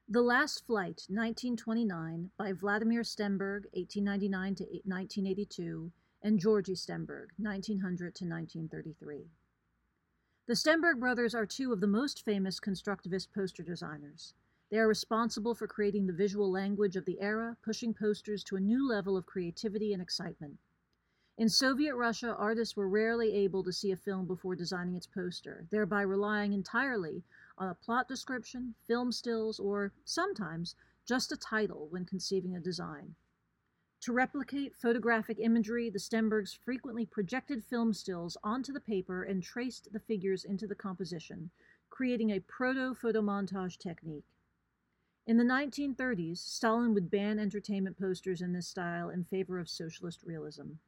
The Last Flight, 1929, by Vladimir Stenberg, 1899 to 1982, and Georgy Stenberg, 1900 to 1933. The Stenberg brothers are two of the most famous constructivist poster designers. They are responsible for creating the visual language of the era, pushing posters to a new level of creativity and excitement. In Soviet Russia, artists were rarely able to see a film before designing its poster, thereby relying entirely on a plot description, film stills, or, sometimes, just a title when conceiving a design. To replicate photographic imagery, the Stenbergs frequently projected film stills onto the paper and traced the figures into the composition, creating a proto-photomontage technique. In the 1930s, Stalin would ban entertainment posters in this style in favor of socialist realism.